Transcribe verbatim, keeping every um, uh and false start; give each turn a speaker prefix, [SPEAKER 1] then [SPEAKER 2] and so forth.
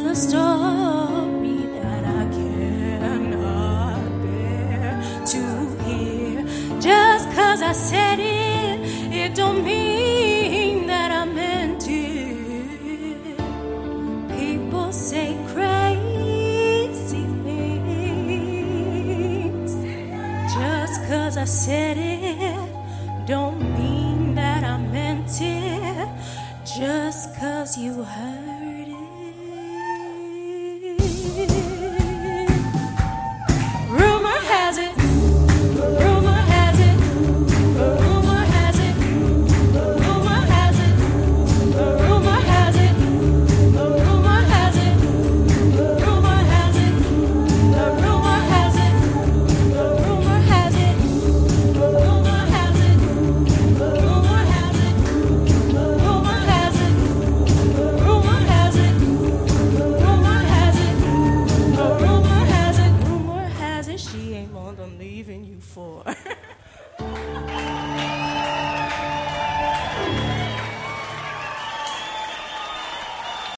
[SPEAKER 1] tell a story that I cannot bear to hear. Just 'cause I said it, it don't mean that I meant it. People say crazy things. Just 'cause I said it, don't mean that I meant it. Just 'cause you heard it. Rumor has it, rumor has it, rumor has it, rumor has it, rumor has it, rumor has it, rumor has it, rumor has it, rumor has it, rumor has it, rumor has it, rumor has it, rumor has it, rumor has it, rumor has it, rumor has it, she ain't one I'm leaving you for.